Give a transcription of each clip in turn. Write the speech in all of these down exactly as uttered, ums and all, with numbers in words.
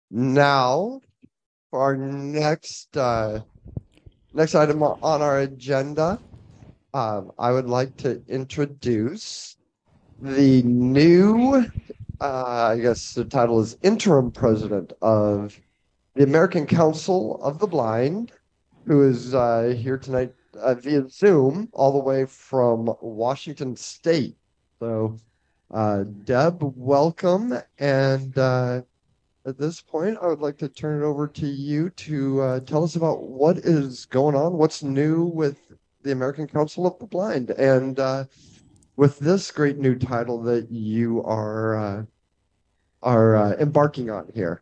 Now, for our next uh, next item o- on our agenda, um, I would like to introduce the new, uh, I guess the title is interim president of the American Council of the Blind, who is uh, here tonight uh, via Zoom, all the way from Washington State. So, uh, Deb, welcome, and uh, at this point, I would like to turn it over to you to uh, tell us about what is going on, what's new with the American Council of the Blind, and uh, with this great new title that you are uh, are uh, embarking on here.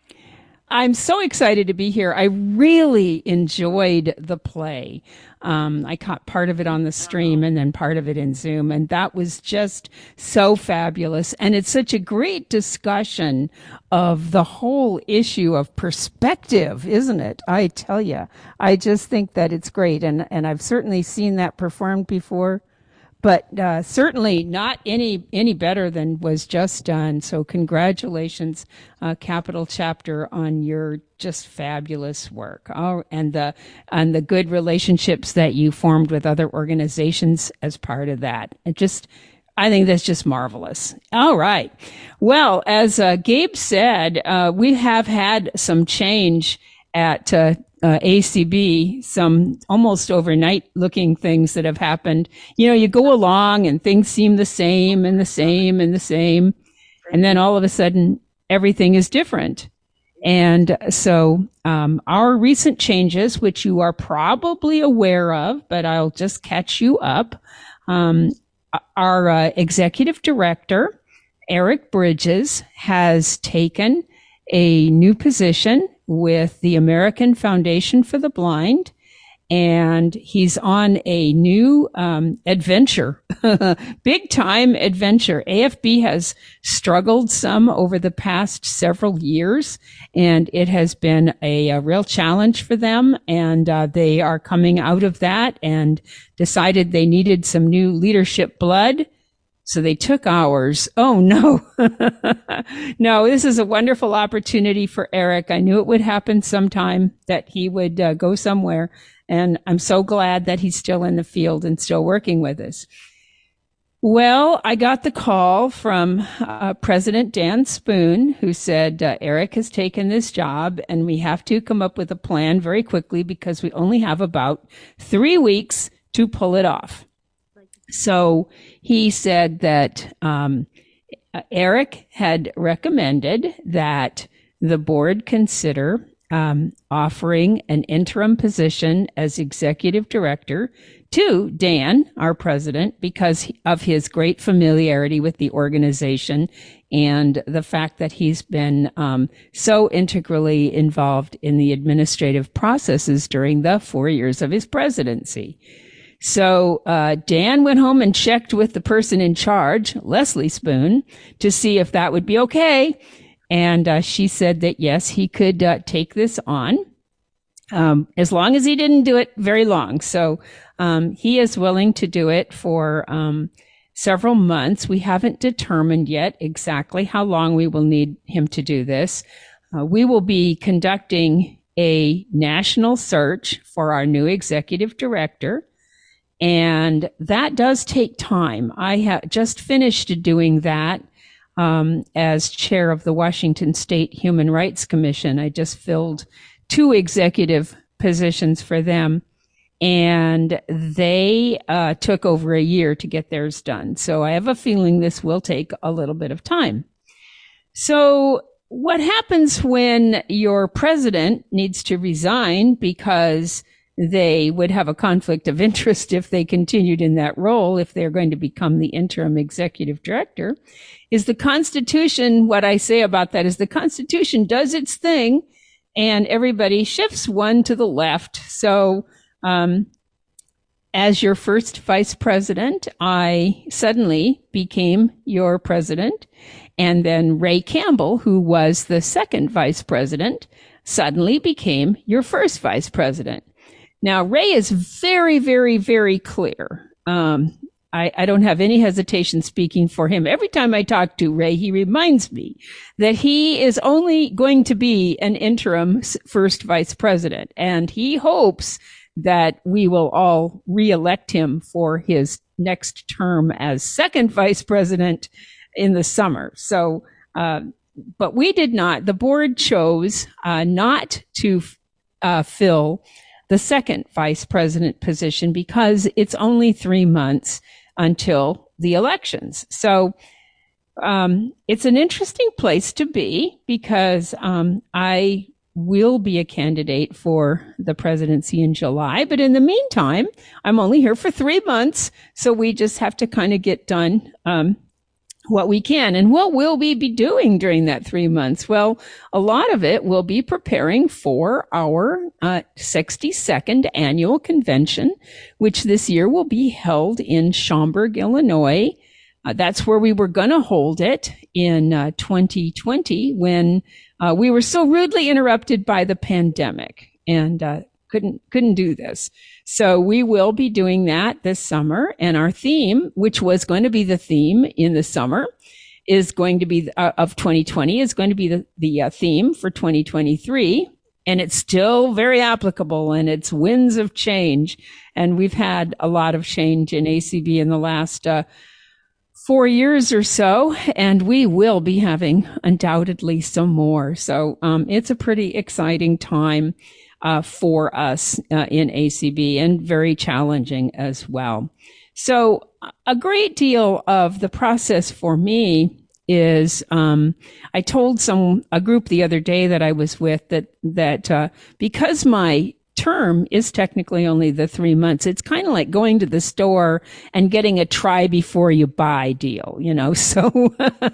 I'm so excited to be here. I really enjoyed the play. Um, I caught part of it on the stream and then part of it in Zoom, and that was just so fabulous. And it's such a great discussion of the whole issue of perspective, isn't it? I tell you, I just think that it's great, and and I've certainly seen that performed before, but uh, certainly not any any better than was just done. So congratulations, uh, Capital Chapter, on your just fabulous work, oh, and the and the good relationships that you formed with other organizations as part of that. It just I think that's just marvelous. All right. Well, as uh, Gabe said, uh, we have had some change at uh, uh, A C B, some almost overnight looking things that have happened. You know, you go along and things seem the same and the same and the same. And then all of a sudden, everything is different. And so, um, our recent changes, which you are probably aware of, but I'll just catch you up. Um, our uh, executive director, Eric Bridges, has taken a new position with the American Foundation for the Blind, and he's on a new um, adventure, big time adventure. A F B has struggled some over the past several years, and it has been a, a real challenge for them. And uh, they are coming out of that and decided they needed some new leadership blood. So they took ours. Oh no. No, this is a wonderful opportunity for Eric. I knew it would happen sometime, that he would uh, go somewhere. And I'm so glad that he's still in the field and still working with us. Well, I got the call from uh, President Dan Spoon, who said, uh, Eric has taken this job and we have to come up with a plan very quickly because we only have about three weeks to pull it off. So he said that um, Eric had recommended that the board consider um, offering an interim position as executive director to Dan, our president, because of his great familiarity with the organization and the fact that he's been um, so integrally involved in the administrative processes during the four years of his presidency. So uh, Dan went home and checked with the person in charge, Leslie Spoon, to see if that would be okay. And uh, she said that, yes, he could uh, take this on, um, as long as he didn't do it very long. So um, he is willing to do it for um, several months. We haven't determined yet exactly how long we will need him to do this. Uh, we will be conducting a national search for our new executive director. And that does take time. I have just finished doing that um, as chair of the Washington State Human Rights Commission. I just filled two executive positions for them, and they uh, took over a year to get theirs done. So I have a feeling this will take a little bit of time. So what happens when your president needs to resign because they would have a conflict of interest if they continued in that role, if they're going to become the interim executive director, is the Constitution. What I say about that is the Constitution does its thing and everybody shifts one to the left. So, um, as your first vice president, I suddenly became your president. And then Ray Campbell, who was the second vice president, suddenly became your first vice president. Now, Ray is very, very, very clear. Um, I, I don't have any hesitation speaking for him. Every time I talk to Ray, he reminds me that he is only going to be an interim first vice president, and he hopes that we will all reelect him for his next term as second vice president in the summer. So, uh, but we did not. The board chose uh, not to uh, fill the second vice president position because it's only three months until the elections. So um, it's an interesting place to be because um, I will be a candidate for the presidency in July. But in the meantime, I'm only here for three months. So we just have to kind of get done um, what we can. And what will we be doing during that three months? Well, a lot of it will be preparing for our uh, sixty-second annual convention, which this year will be held in Schaumburg, Illinois. Uh, that's where we were going to hold it in uh, twenty twenty when uh, we were so rudely interrupted by the pandemic and uh, couldn't couldn't do this. So we will be doing that this summer. And our theme, which was going to be the theme in the summer, is going to be uh, of twenty twenty is going to be the, the uh, theme for twenty twenty-three. And it's still very applicable, and it's winds of change. And we've had a lot of change in A C B in the last uh, four years or so, and we will be having undoubtedly some more. So um, it's a pretty exciting time uh, for us uh, in A C B, and very challenging as well. So a great deal of the process for me is um, I told some a group the other day that I was with that that uh, because my term is technically only the three months. It's kind of like going to the store and getting a try before you buy deal, you know. So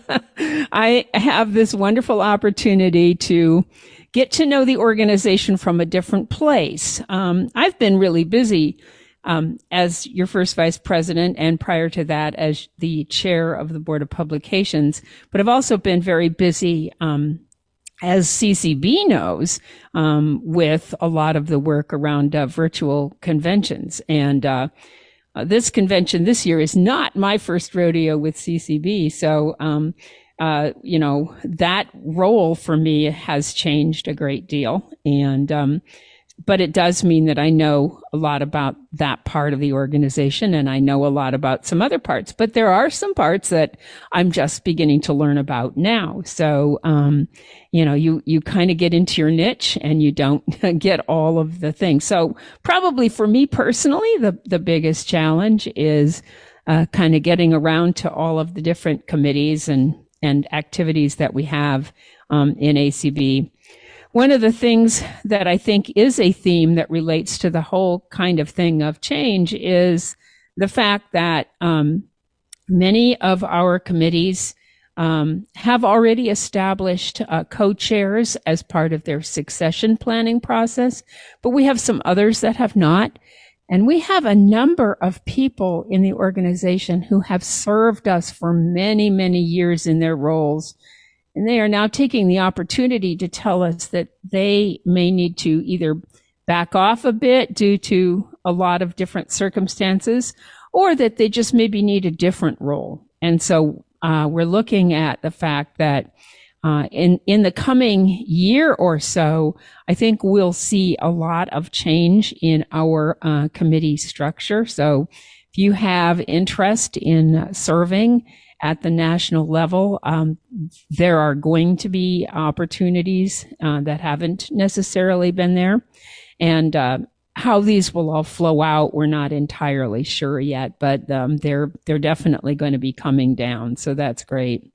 I have this wonderful opportunity to get to know the organization from a different place. Um, I've been really busy um, as your first vice president, and prior to that as the chair of the Board of Publications, but I've also been very busy um, as C C B knows, um, with a lot of the work around uh, virtual conventions. And uh, uh, this convention this year is not my first rodeo with C C B. So, um, uh, you know, that role for me has changed a great deal. And um, but it does mean that I know a lot about that part of the organization, and I know a lot about some other parts. But there are some parts that I'm just beginning to learn about now. So, um, you know, you, you kind of get into your niche and you don't get all of the things. So probably for me personally, the, the biggest challenge is uh, kind of getting around to all of the different committees and, and activities that we have um, in A C B. One of the things that I think is a theme that relates to the whole kind of thing of change is the fact that um, many of our committees um, have already established uh, co-chairs as part of their succession planning process, but we have some others that have not. And we have a number of people in the organization who have served us for many, many years in their roles. And they are now taking the opportunity to tell us that they may need to either back off a bit due to a lot of different circumstances, or that they just maybe need a different role. And so uh, we're looking at the fact that uh, in, in the coming year or so, I think we'll see a lot of change in our uh, committee structure. So if you have interest in serving at the national level, um, there are going to be opportunities uh, that haven't necessarily been there. And uh, how these will all flow out, we're not entirely sure yet, but um, they're they're definitely going to be coming down. So that's great.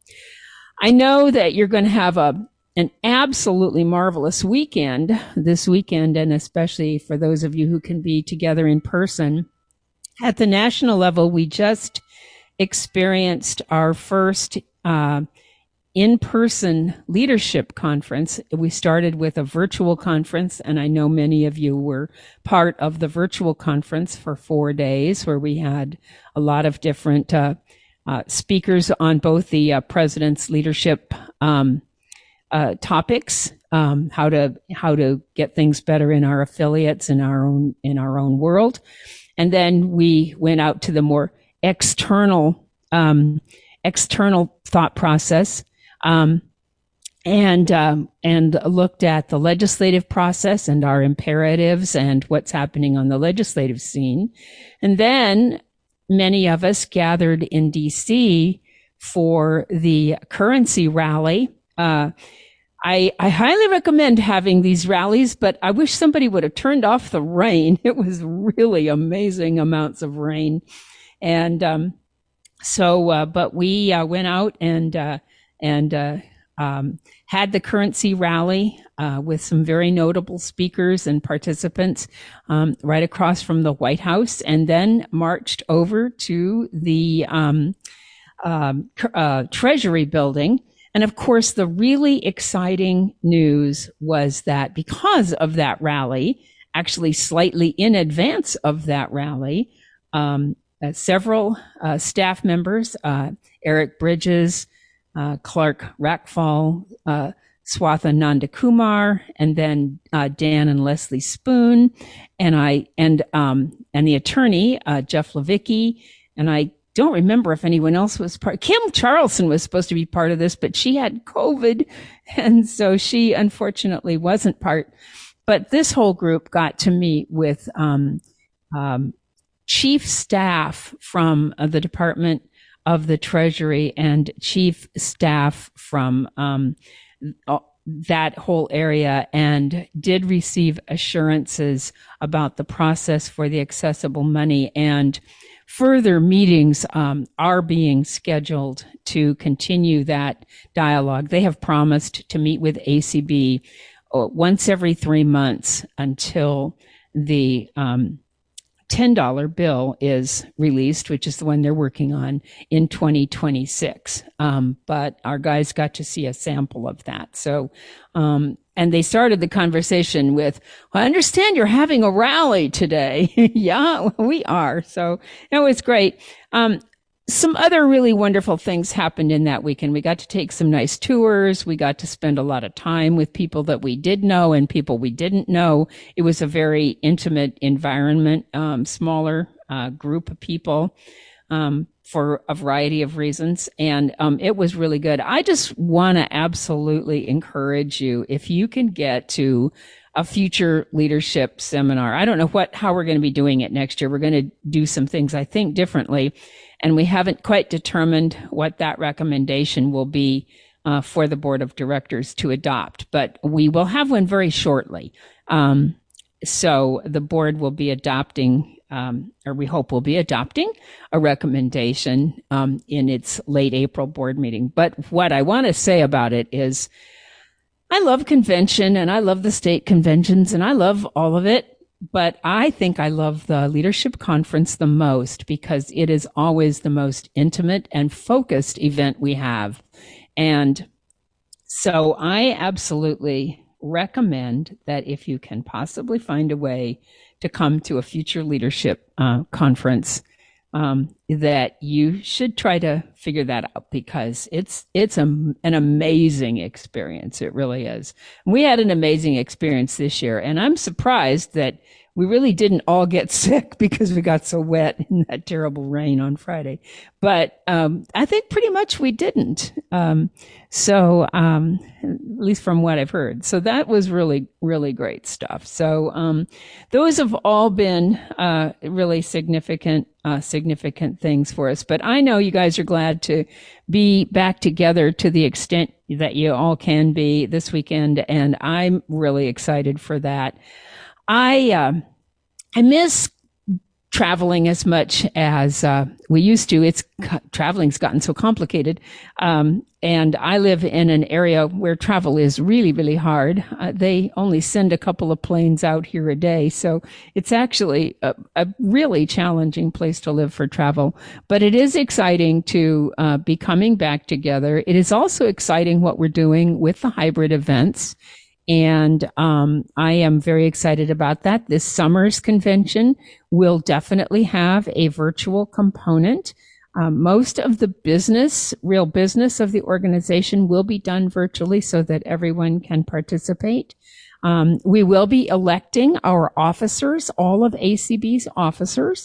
I know that you're going to have a an absolutely marvelous weekend this weekend, and especially for those of you who can be together in person. At the national level, we just experienced our first uh, in-person leadership conference. We started with a virtual conference, and I know many of you were part of the virtual conference for four days, where we had a lot of different uh, uh, speakers on both the uh, president's leadership um, uh, topics, um, how to how to get things better in our affiliates in our own in our own world, and then we went out to the more external um, external thought process. Um, and um, and looked at the legislative process and our imperatives and what's happening on the legislative scene. And then many of us gathered in D C for the currency rally. Uh, I, I highly recommend having these rallies, but I wish somebody would have turned off the rain. It was really amazing amounts of rain. And um, so, uh, but we uh, went out and, uh, and uh, um, had the currency rally uh, with some very notable speakers and participants um, right across from the White House, and then marched over to the um, um, uh, Treasury building. And of course, the really exciting news was that because of that rally, actually slightly in advance of that rally, um, uh, several uh, staff members, uh, Eric Bridges, uh, Clark Rackfall, uh, Swatha Nandakumar, and then uh, Dan and Leslie Spoon, and I and um, and the attorney uh, Jeff Levicki, and I don't remember if anyone else was part. Kim Charlson was supposed to be part of this, but she had COVID, and so she unfortunately wasn't part. But this whole group got to meet with um, um, chief staff from uh, the Department of the Treasury and chief staff from um, that whole area, and did receive assurances about the process for the accessible money. And further meetings um, are being scheduled to continue that dialogue. They have promised to meet with A C B uh, once every three months until the um, ten dollar bill is released, which is the one they're working on in twenty twenty-six. Um, but our guys got to see a sample of that. So, um, and they started the conversation with, well, I understand you're having a rally today. Yeah, we are. So it was great. Um, some other really wonderful things happened in that weekend. We got to take some nice tours. We got to spend a lot of time with people that we did know and people we didn't know. It was a very intimate environment, um, smaller uh, group of people um, for a variety of reasons. And um, it was really good. I just want to absolutely encourage you, if you can get to a future leadership seminar. I don't know what how we're going to be doing it next year. We're going to do some things, I think, differently. And we haven't quite determined what that recommendation will be uh, for the board of directors to adopt, but we will have one very shortly. Um, so the board will be adopting, um, or we hope will be adopting, a recommendation um, in its late April board meeting. But what I want to say about it is, I love convention and I love the state conventions and I love all of it. But I think I love the leadership conference the most because it is always the most intimate and focused event we have. And so I absolutely recommend that if you can possibly find a way to come to a future leadership uh, conference, um, that you should try to figure that out because it's it's a, an amazing experience. It really is. We had an amazing experience this year, and I'm surprised that we really didn't all get sick because we got so wet in that terrible rain on Friday. But um, I think pretty much we didn't. Um, so um, at least from what I've heard. So that was really, really great stuff. So um, those have all been uh, really significant, uh, significant things for us. But I know you guys are glad to be back together to the extent that you all can be this weekend. And I'm really excited for that. I uh, I miss traveling as much as uh, we used to. It's traveling's gotten so complicated, um, and I live in an area where travel is really, really hard. Uh, they only send a couple of planes out here a day, so it's actually a, a really challenging place to live for travel. But it is exciting to uh, be coming back together. It is also exciting what we're doing with the hybrid events. And um, I am very excited about that. This summer's convention will definitely have a virtual component. Um, most of the business, real business of the organization will be done virtually so that everyone can participate. Um, we will be electing our officers, all of A C B's officers.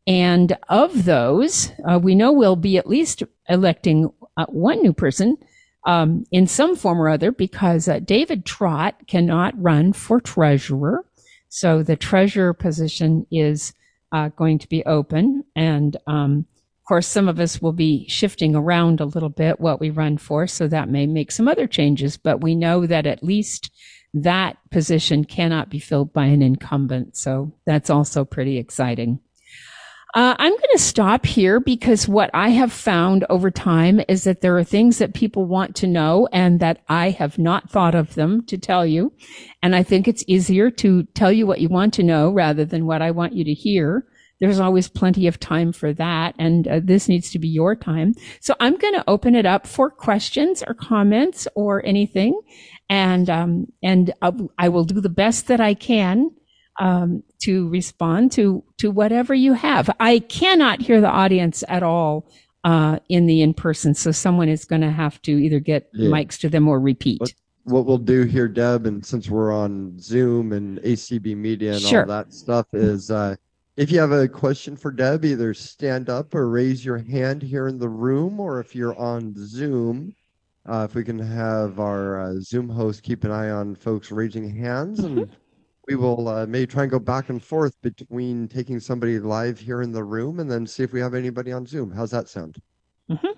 And of those, uh, we know we'll be at least electing uh, one new person um, in some form or other because uh, David Trott cannot run for treasurer. So the treasurer position is uh, going to be open. And um, of course, some of us will be shifting around a little bit what we run for. So that may make some other changes. But we know that at least that position cannot be filled by an incumbent. So that's also pretty exciting. Uh, I'm going to stop here because what I have found over time is that there are things that people want to know and that I have not thought of them to tell you. And I think it's easier to tell you what you want to know rather than what I want you to hear. There's always plenty of time for that. And uh, this needs to be your time. So I'm going to open it up for questions or comments or anything. And, um, and I'll, I will do the best that I can Um, to respond to to whatever you have. I cannot hear the audience at all uh, in the in-person, so someone is going to have to either get yeah. mics to them or repeat. What, what we'll do here, Deb, and since we're on Zoom and A C B Media and sure. all that stuff, is uh, if you have a question for Deb, either stand up or raise your hand here in the room, or if you're on Zoom, uh, if we can have our uh, Zoom host keep an eye on folks raising hands and mm-hmm. we will uh, maybe try and go back and forth between taking somebody live here in the room and then see if we have anybody on Zoom. How's that sound? Mm-hmm.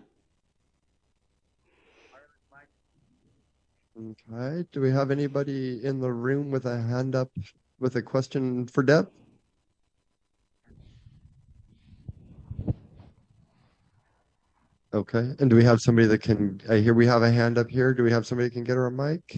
Okay. Do we have anybody in the room with a hand up with a question for Deb? Okay. And do we have somebody that can, I hear we have a hand up here. Do we have somebody that can get her a mic?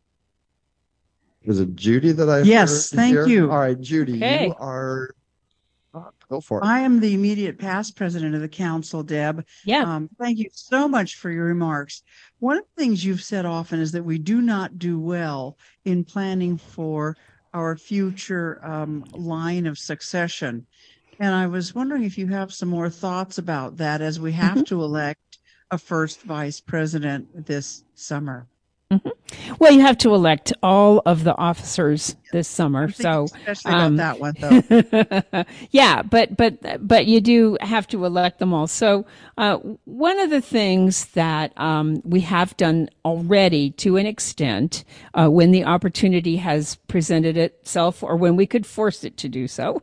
Is it Judy that I Yes, thank here? you. All right, Judy, okay. you are, oh, go for it. I am the immediate past president of the council, Deb. Yeah. Um, thank you so much for your remarks. One of the things you've said often is that we do not do well in planning for our future um, line of succession. And I was wondering if you have some more thoughts about that as we have mm-hmm. to elect a first vice president this summer. Mm-hmm. Well, you have to elect all of the officers this summer, so especially um, about that one, though. yeah, but but but you do have to elect them all. So uh, one of the things that um, we have done already, to an extent, uh, when the opportunity has presented itself, or when we could force it to do so,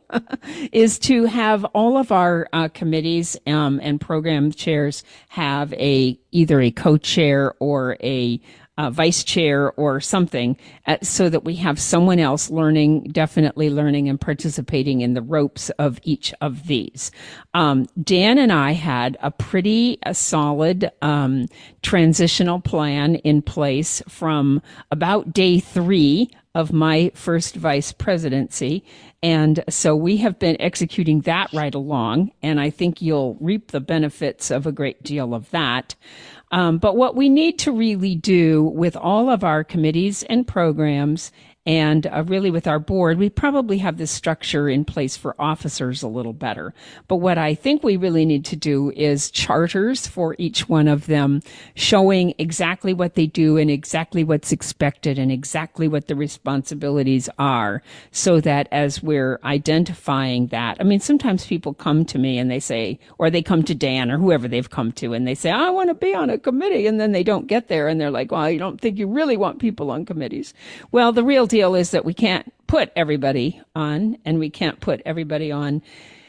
is to have all of our uh, committees um, and program chairs have a either a co-chair or a Uh, vice chair or something, uh, so that we have someone else learning, definitely learning and participating in the ropes of each of these. Um, Dan and I had a pretty a solid um, transitional plan in place from about day three of my first vice presidency. And so we have been executing that right along, and I think you'll reap the benefits of a great deal of that. Um, but what we need to really do with all of our committees and programs and uh, really with our board, we probably have this structure in place for officers a little better. But what I think we really need to do is charters for each one of them, showing exactly what they do and exactly what's expected and exactly what the responsibilities are, so that as we're identifying that, I mean, sometimes people come to me and they say, or they come to Dan or whoever they've come to, and they say, I want to be on a committee, and then they don't get there, and they're like, well, you don't think you really want people on committees. Well, the real deal is that we can't put everybody on, and we can't put everybody on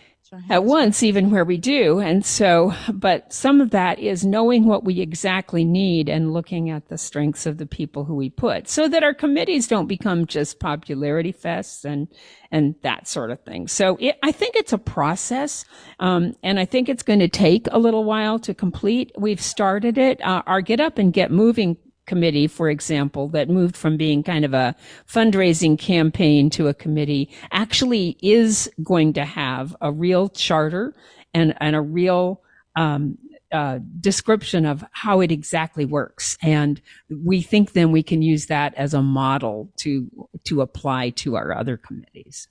at once, even where we do. And so, but some of that is knowing what we exactly need and looking at the strengths of the people who we put, so that our committees don't become just popularity fests and, and that sort of thing. So it, I think it's a process. Um, and I think it's going to take a little while to complete. We've started it. Uh, our Get Up and Get Moving committee, for example, that moved from being kind of a fundraising campaign to a committee, actually is going to have a real charter and, and a real um, uh, description of how it exactly works. And we think then we can use that as a model to to apply to our other committees.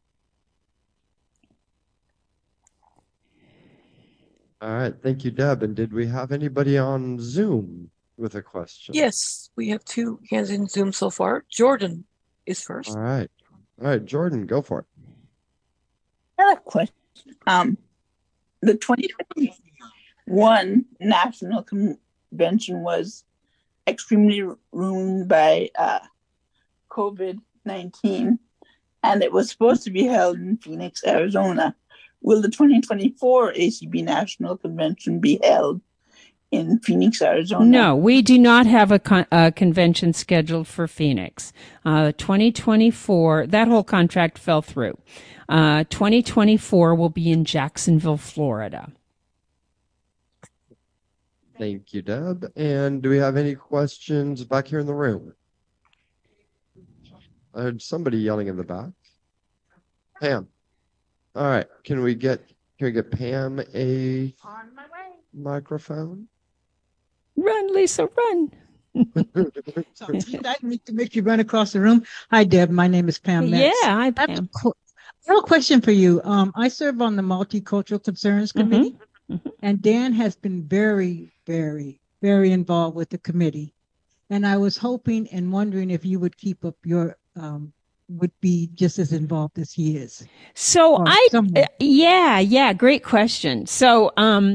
All right. Thank you, Deb. And did we have anybody on Zoom with a question? Yes, we have two hands in Zoom so far. Jordan is first. All right. All right, Jordan, go for it. I have a question. Um, the twenty twenty-one National Convention was extremely ruined by uh, COVID nineteen, and it was supposed to be held in Phoenix, Arizona. Will the twenty twenty-four A C B National Convention be held in Phoenix, Arizona? No, we do not have a, con- a convention scheduled for Phoenix. Uh, twenty twenty-four, that whole contract fell through. Uh, twenty twenty-four will be in Jacksonville, Florida. Thank you, Deb. And do we have any questions back here in the room? I heard somebody yelling in the back. Pam. All right. Can we get can we get Pam a On my way. microphone? Run, Lisa, run. Sorry, I need to make you run across the room. Hi, Deb. My name is Pam Yeah, Metz. hi, I have a Pam. qu- I have a question for you. Um, I serve on the Multicultural Concerns Committee, Mhm. and Dan has been very, very, very involved with the committee. And I was hoping and wondering if you would keep up your, um, would be just as involved as he is. So Or I, someone. uh, yeah, yeah, great question. So, um,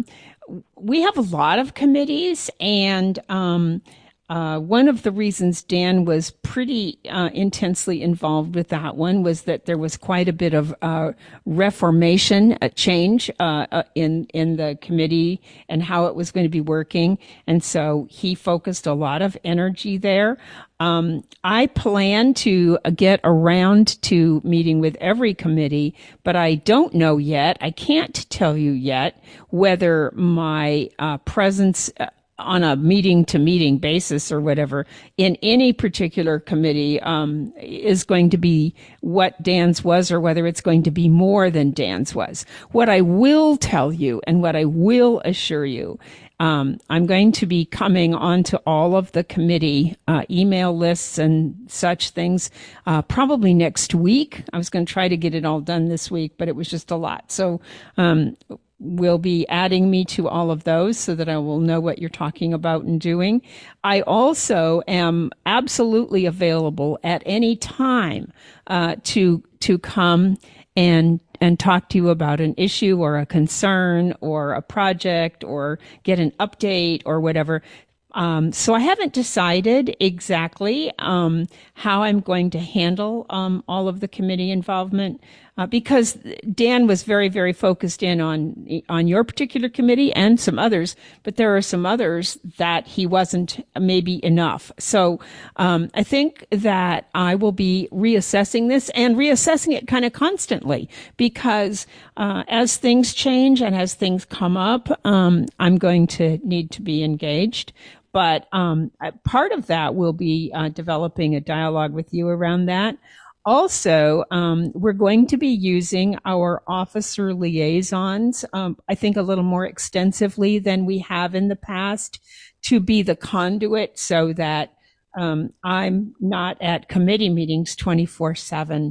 we have a lot of committees, and um, uh, one of the reasons Dan was pretty uh, intensely involved with that one was that there was quite a bit of uh, reformation, a change uh, uh, in in the committee and how it was going to be working, and so he focused a lot of energy there. Um, I plan to get around to meeting with every committee, but I don't know yet. I can't tell you yet whether my uh, presence uh, on a meeting to meeting basis or whatever in any particular committee um, is going to be what Dan's was or whether it's going to be more than Dan's was. What I will tell you and what I will assure you, Um, I'm going to be coming onto all of the committee uh, email lists and such things uh, probably next week. I was going to try to get it all done this week, but it was just a lot. So um, we'll be adding me to all of those so that I will know what you're talking about and doing. I also am absolutely available at any time uh, to to come and and talk to you about an issue or a concern or a project or get an update or whatever. Um, so I haven't decided exactly um, how I'm going to handle um, all of the committee involvement uh, because Dan was very, very focused in on on your particular committee and some others, but there are some others that he wasn't maybe enough. So um, I think that I will be reassessing this and reassessing it kind of constantly because uh, as things change and as things come up, um, I'm going to need to be engaged. But um, part of that will be uh, developing a dialogue with you around that. Also, um, we're going to be using our officer liaisons, um, I think a little more extensively than we have in the past to be the conduit so that um, I'm not at committee meetings twenty-four seven.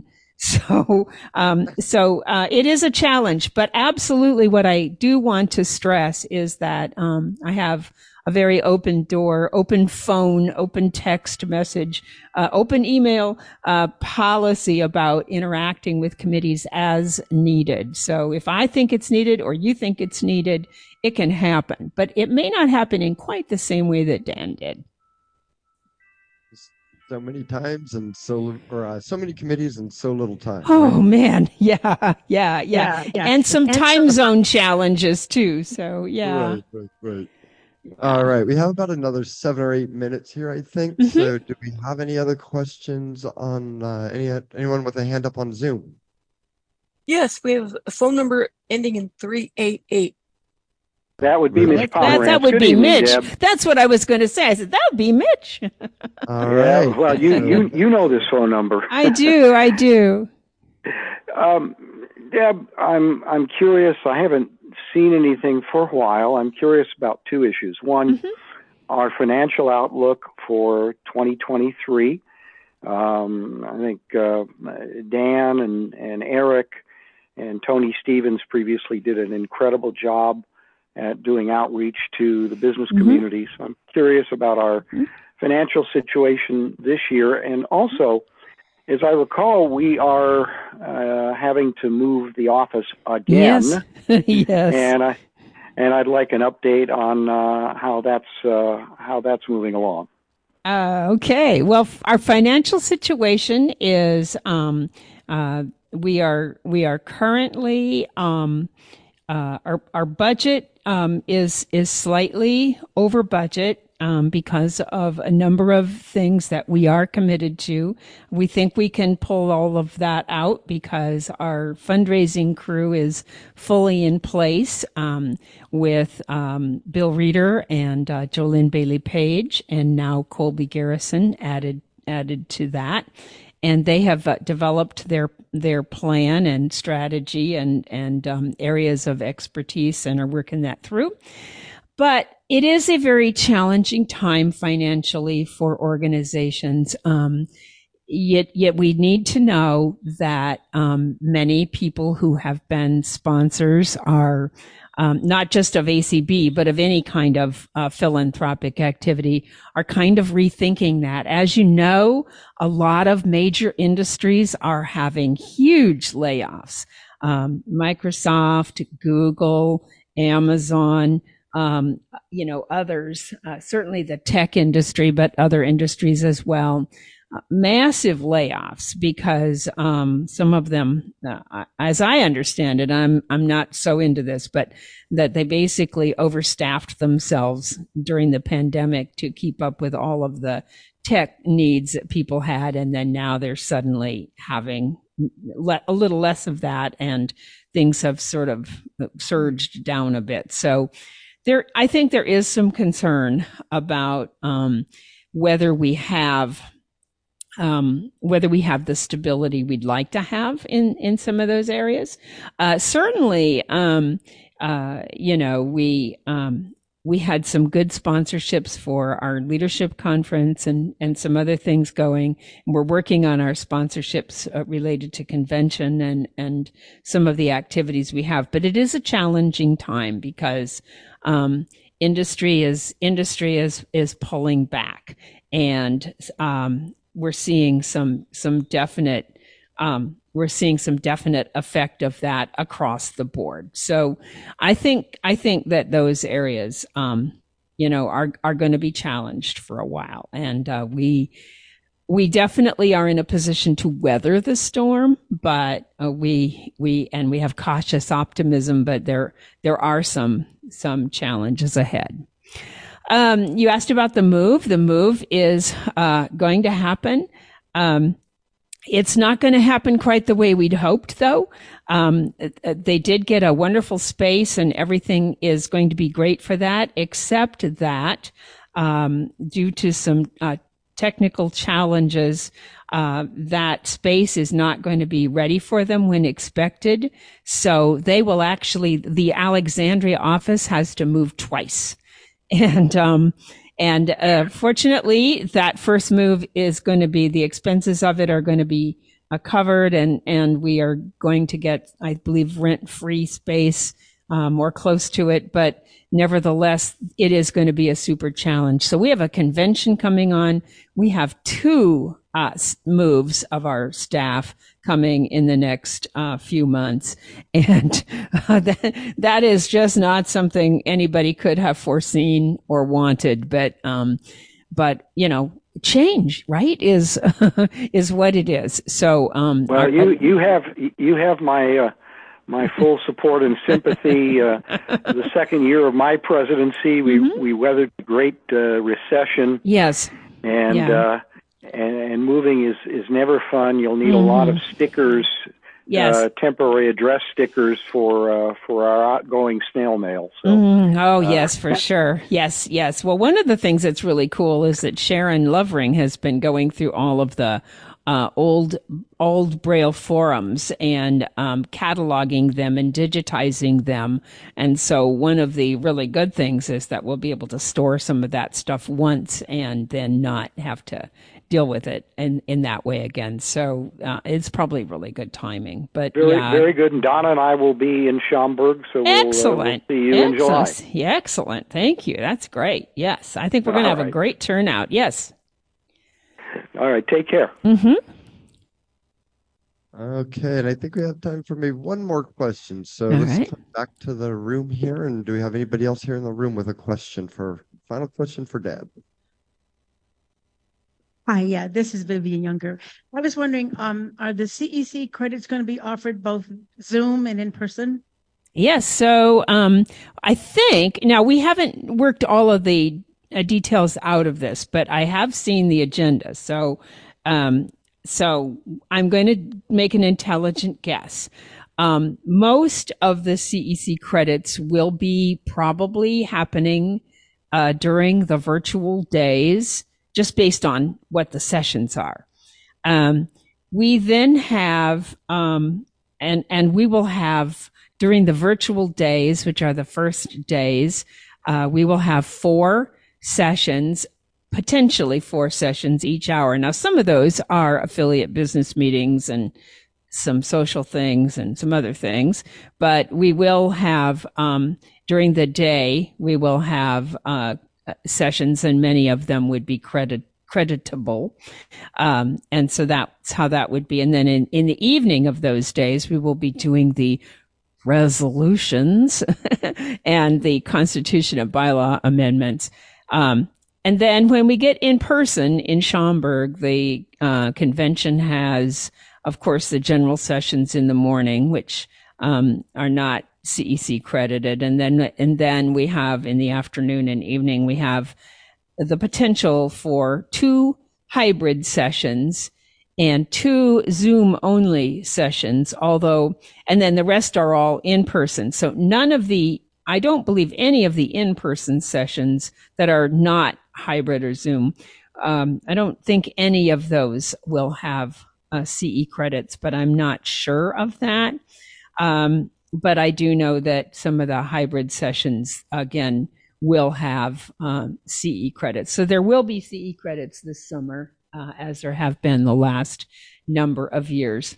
So, um, so uh, it is a challenge, but absolutely what I do want to stress is that um, I have a very open door, open phone, open text message, uh, open email uh, policy about interacting with committees as needed. So if I think it's needed or you think it's needed, it can happen, but it may not happen in quite the same way that Dan did. So many times and so or uh, so many committees and so little time. Oh right? man, yeah, yeah, yeah, Yeah, yeah. and some And time so- zone challenges too. So yeah. Right, right, right. All right, we have about another seven or eight minutes here, I think. Mhm. So, do we have any other questions on uh, any anyone with a hand up on Zoom? Yes, we have a phone number ending in three eight eight. That would be Really? Miss That, that, Pomerantz. that would Good be evening, Mitch. Deb. That's what I was going to say. I said, that would be Mitch. All Yeah, right. well, you, you you know this phone number. I do. I do. um, Deb, I'm I'm curious. I haven't seen anything for a while. I'm curious about two issues. One, Mhm. our financial outlook for twenty twenty-three. Um, I think uh, Dan and, and Eric and Tony Stevens previously did an incredible job at doing outreach to the business Mhm. community. So I'm curious about our Mhm. financial situation this year. And also, as I recall, we are uh, having to move the office again. Yes. Yes. And I and I'd like an update on uh, how that's uh, how that's moving along. Uh, okay. Well, f- our financial situation is um, uh, we are we are currently um, uh, our our budget um, is is slightly over budget. Um, because of a number of things that we are committed to. We think we can pull all of that out because our fundraising crew is fully in place um, with um, Bill Reeder and uh, Jolynn Bailey Page, and now Colby Garrison added added to that. And they have uh, developed their their plan and strategy and and um, areas of expertise and are working that through. But it is a very challenging time financially for organizations. Um, yet, yet we need to know that um, many people who have been sponsors are um, not just of A C B, but of any kind of uh, philanthropic activity, are kind of rethinking that. As you know, a lot of major industries are having huge layoffs. Um, Microsoft, Google, Amazon. Um, you know, others, uh, certainly the tech industry, but other industries as well. Uh, massive layoffs because um, some of them, uh, as I understand it, I'm I'm not so into this, but that they basically overstaffed themselves during the pandemic to keep up with all of the tech needs that people had, and then now they're suddenly having le- a little less of that, and things have sort of surged down a bit. So. There, I think there is some concern about um, whether we have um, whether we have the stability we'd like to have in in some of those areas. Uh, certainly, um, uh, you know, we um, we had some good sponsorships for our leadership conference and and some other things going. We're working on our sponsorships uh, related to convention and and some of the activities we have. But it is a challenging time because. Um, industry is industry is is pulling back, and um, we're seeing some some definite um, we're seeing some definite effect of that across the board. So, I think I think that those areas, um, you know, are are going to be challenged for a while, and uh, we. We definitely are in a position to weather the storm, but uh, we we and we have cautious optimism. But there there are some some challenges ahead. Um, you asked about the move. The move is uh, going to happen. Um, it's not going to happen quite the way we'd hoped, though. Um, they did get a wonderful space, and everything is going to be great for that, except that um, due to some uh, technical challenges, uh, that space is not going to be ready for them when expected. So they will actually, the Alexandria office has to move twice. And, um, and, uh, fortunately that first move is going to be, the expenses of it are going to be uh, covered, and, and we are going to get, I believe, rent-free space, um, more close to it. But nevertheless, it is going to be a super challenge. So we have a convention coming on. We have two uh, moves of our staff coming in the next uh, few months. And uh, that, that is just not something anybody could have foreseen or wanted. But, um, but, you know, change, right, is, is what it is. So, um, well, our, you, you have, you have my, uh, my full support and sympathy. Uh, the second year of my presidency, we, mm-hmm. we weathered the great uh, recession. Yes. And, yeah. uh, and, and moving is, is never fun. You'll need mm-hmm. a lot of stickers, yes. uh, temporary address stickers for, uh, for our outgoing snail mail. So, mm, oh, uh, yes, for sure. Yes, yes. Well, one of the things that's really cool is that Sharon Lovering has been going through all of the Uh, old, old Braille forums and um, cataloging them and digitizing them. And so one of the really good things is that we'll be able to store some of that stuff once and then not have to deal with it in, in that way again. So uh, it's probably really good timing. But very, yeah. very good. And Donna and I will be in Schaumburg, so we'll, excellent. Uh, we'll see you excellent. in July. Yeah, excellent. Thank you. That's great. Yes, I think we're going to have right. a great turnout. Yes. All right. Take care. Mm-hmm. Okay, and I think we have time for maybe one more question. So All let's right. come back to the room here. And do we have anybody else here in the room with a question for final question for Deb? Hi, yeah, this is Vivian Younger. I was wondering, um, are the C E C credits going to be offered both Zoom and in person? Yes. So um, I think now we haven't worked all of the uh, details out of this, but I have seen the agenda. So, um, so I'm going to make an intelligent guess. Um, most of the C E C credits will be probably happening uh, during the virtual days, just based on what the sessions are. Um, we then have, um, and and we will have during the virtual days, which are the first days, uh, we will have four sessions, potentially four sessions each hour. Now, some of those are affiliate business meetings and some social things and some other things, but we will have um, during the day we will have uh, sessions, and many of them would be credit creditable. Um, and so that's how that would be. And then in, in the evening of those days, we will be doing the resolutions and the Constitution and bylaw amendments. Um, and then when we get in person in Schaumburg, the uh, convention has, of course, the general sessions in the morning, which um, are not C E C credited. And then, and then we have in the afternoon and evening, we have the potential for two hybrid sessions and two Zoom only sessions, although, and then the rest are all in person. So none of the, I don't believe any of the in person sessions that are not hybrid or Zoom, um, I don't think any of those will have uh, C E credits, but I'm not sure of that. Um, but I do know that some of the hybrid sessions, again, will have um, C E credits. So there will be C E credits this summer, uh, as there have been the last number of years.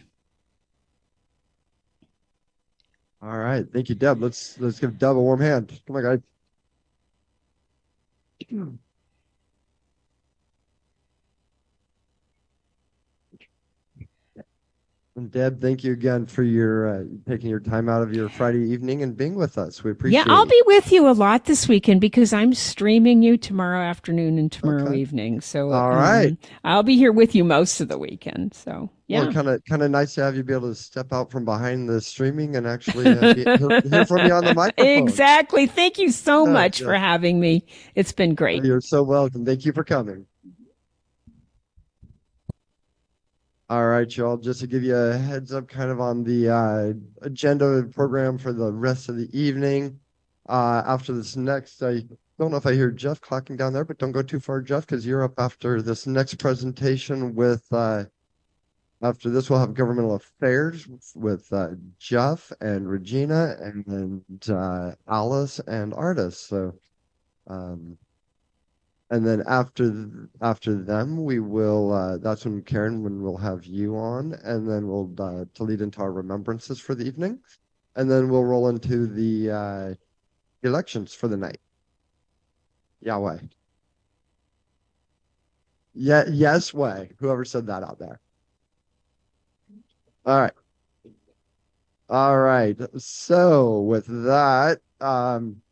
All right, thank you, Deb. Let's let's give Deb a warm hand. Come on, guys. And Deb, thank you again for your uh, taking your time out of your Friday evening and being with us. We appreciate Yeah, I'll it. be with you a lot this weekend because I'm streaming you tomorrow afternoon and tomorrow Okay. evening. So All um, right. I'll be here with you most of the weekend. So yeah. Well, kind of kind of nice to have you be able to step out from behind the streaming and actually uh, be, hear, hear from you on the microphone. Exactly. Thank you so Yeah, much yeah. for having me. It's been great. You're so welcome. Thank you for coming. All right, y'all. Just to give you a heads up kind of on the uh, agenda and program for the rest of the evening. Uh, after this next, I don't know if I hear Jeff clocking down there, but don't go too far, Jeff, because you're up after this next presentation with, uh, after this, we'll have governmental affairs with uh, Jeff and Regina and uh, Alice and Artis. So, um, and then after after them, we will. Uh, that's when Karen, when we'll have you on, and then we'll uh, to lead into our remembrances for the evening, and then we'll roll into the uh, elections for the night. Yahweh. Yeah. Yes, way. Whoever said that out there. All right. All right. So with that, um,